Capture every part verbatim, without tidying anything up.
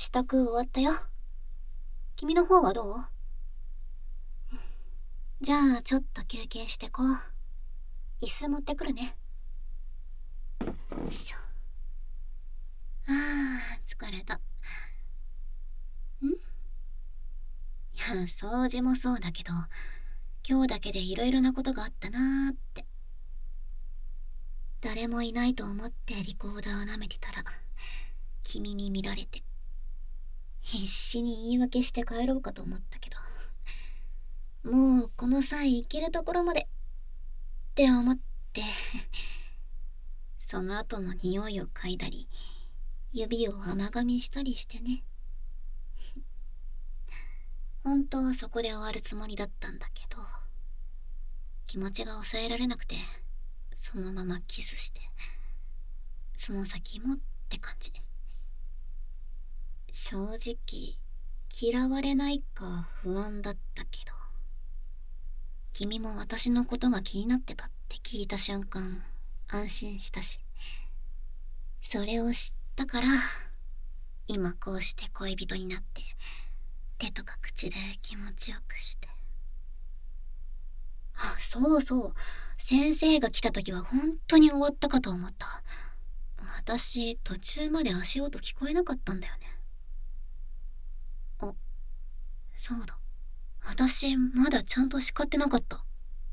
支度終わったよ。君の方はどう？じゃあちょっと休憩してこう。椅子持ってくるね。よいしょ。あー、疲れた。ん？いや、掃除もそうだけど、今日だけでいろいろなことがあったなーって。誰もいないと思ってリコーダーを舐めてたら、君に見られて、必死に言い訳して帰ろうかと思ったけど、もうこの際行けるところまでって思って、その後も匂いを嗅いだり、指を甘噛みしたりしてね。本当はそこで終わるつもりだったんだけど、気持ちが抑えられなくて、そのままキスして、その先もって感じ。正直、嫌われないか不安だったけど、君も私のことが気になってたって聞いた瞬間、安心したし、それを知ったから、今こうして恋人になって、手とか口で気持ちよくして。あ、そうそう。先生が来た時は本当に終わったかと思った。私、途中まで足音聞こえなかったんだよね。あ、そうだ。私、まだちゃんと叱ってなかった。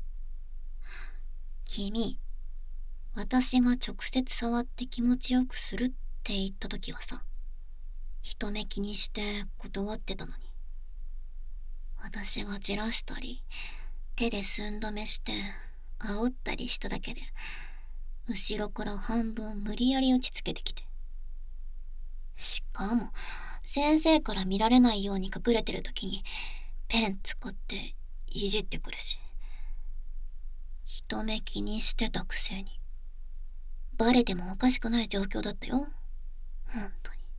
君、私が直接触って気持ちよくするって言った時はさ、人目気にして断ってたのに。私がじらしたり、手で寸止めして、煽ったりしただけで、後ろから半分無理やり打ちつけてきて。しかも、先生から見られないように隠れてる時に、ペン使っていじってくるし。人目気にしてたくせに。バレてもおかしくない状況だったよ。本当に。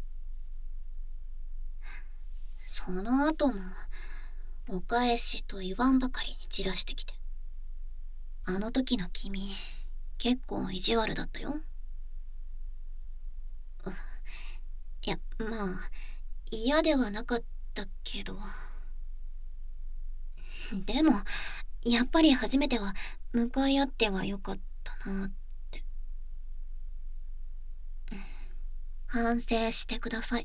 その後も、お返しと言わんばかりにじらしてきて。あの時の君、結構意地悪だったよ。いや、まあ、嫌ではなかったけど。でも、やっぱり初めては向かい合ってが良かったなって。反省してください。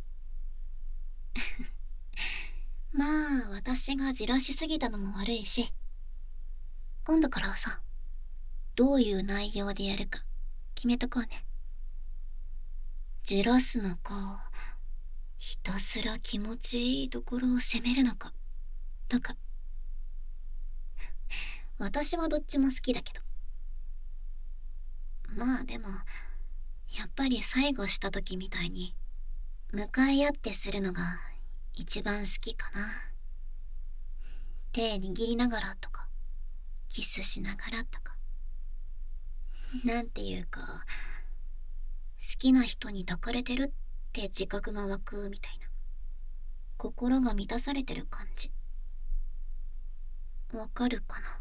まあ、私がじらしすぎたのも悪いし、今度からはさ、どういう内容でやるか決めとこうね。じらすのか、ひたすら気持ちいいところを責めるのか、とか。私はどっちも好きだけど。まあでも、やっぱり最後した時みたいに、向かい合ってするのが一番好きかな。手握りながらとか、キスしながらとか。なんていうか、好きな人に抱かれてるって自覚が湧くみたいな。心が満たされてる感じ。わかるかな？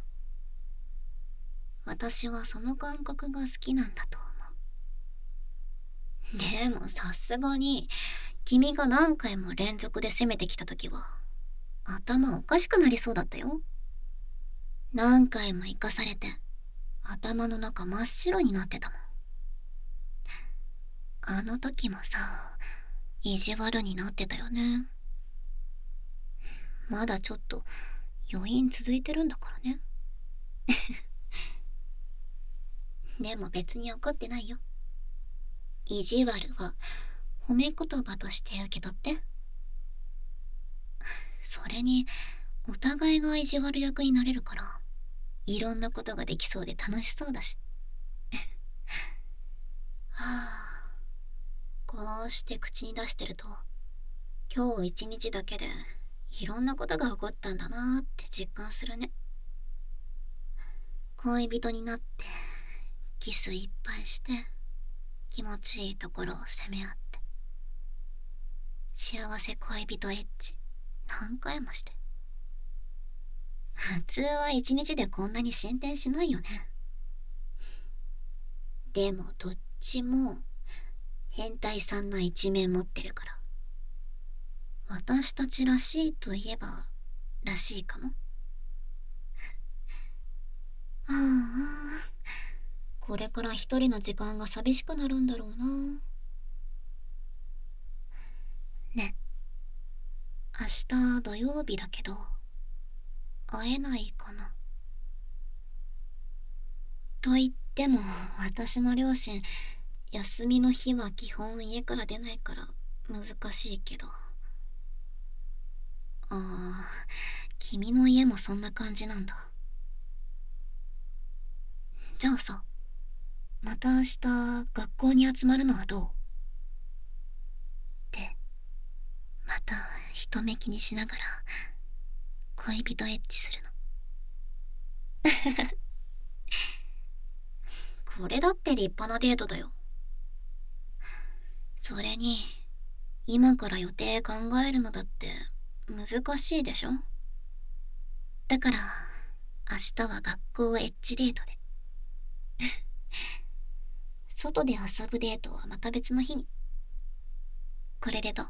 私はその感覚が好きなんだと思う。でもさすがに、君が何回も連続で攻めてきた時は、頭おかしくなりそうだったよ。何回も生かされて、頭の中真っ白になってたもん。あの時もさ、意地悪になってたよね。まだちょっと余韻続いてるんだからね。でも別に怒ってないよ。意地悪は褒め言葉として受け取って。それに、お互いが意地悪役になれるから、いろんなことができそうで楽しそうだし。はあ、こうして口に出してると、今日一日だけでいろんなことが起こったんだなーって実感するね。恋人になって、キスいっぱいして、気持ちいいところを責め合って。幸せ恋人エッチ、何回もして。普通は一日でこんなに進展しないよね。でもどっちも変態さんな一面持ってるから。 私たちらしいといえばらしいかも。ああ、これから一人の時間が寂しくなるんだろうな。ね、明日土曜日だけど会えないかな。と言っても私の両親、休みの日は基本家から出ないから難しいけど。ああ、君の家もそんな感じなんだ。じゃあさ、また明日学校に集まるのはどう？で、また人目気にしながら恋人エッチするの。これだって立派なデートだよ。それに、今から予定考えるのだって難しいでしょ？だから、明日は学校エッチデートで。外で遊ぶデートはまた別の日に。これでどう？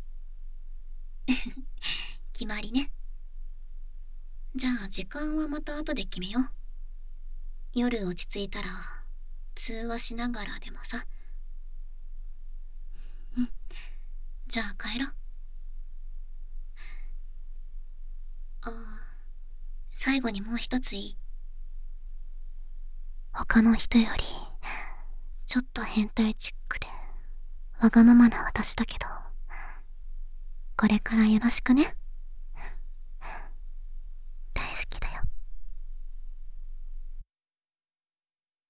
決まりね。じゃあ時間はまた後で決めよう。夜落ち着いたら、通話しながらでもさ。うん。じゃあ帰ろう。ああ、最後にもう一ついい？他の人より、ちょっと変態チックで、わがままな私だけど、これからよろしくね。